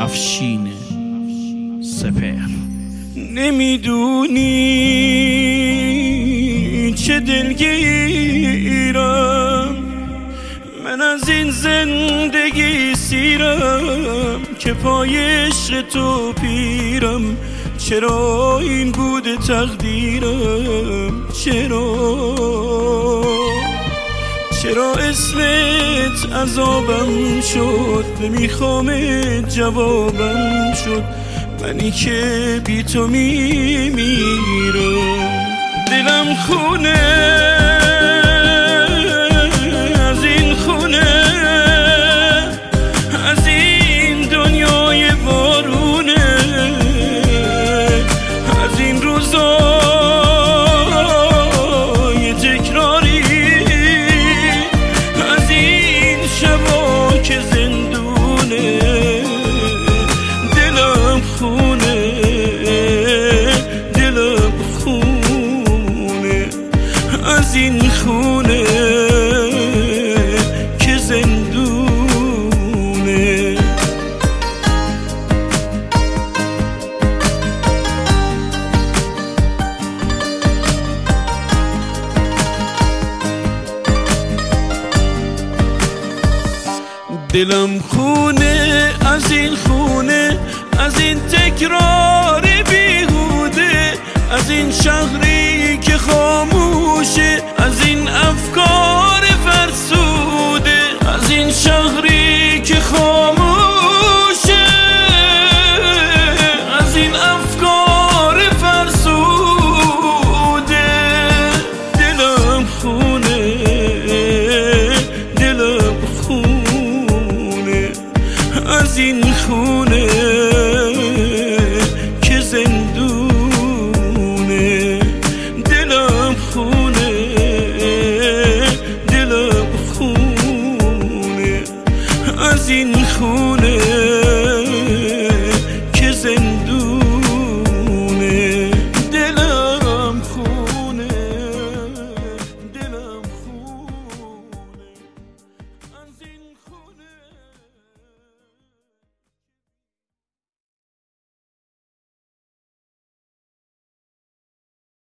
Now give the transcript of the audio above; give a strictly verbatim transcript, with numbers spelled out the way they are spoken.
افشین سپهر. نمیدونی چه دلگیرم من از این زندگی سیرم که پای عشق تو پیرم. چرا این بوده تقدیرم؟ چرا چرا اسمت عذابم شد؟ نمیخوام جوابم شد، منی که بی تو میمیرم. دلم خونه از این خونه، از این دنیای بارونه، از این روزای تکراری، از این شبا که زندونه. دلم خونه دلم خونه از این خونه که زندونه. دلم خونه از این خونه، از این تکرار بیهوده، از این شهری که خاموشه، از این افکار فرسوده، از این شهری که خاموشه، از این افکار فرسوده. دلم خونه دلم خونه از این خونه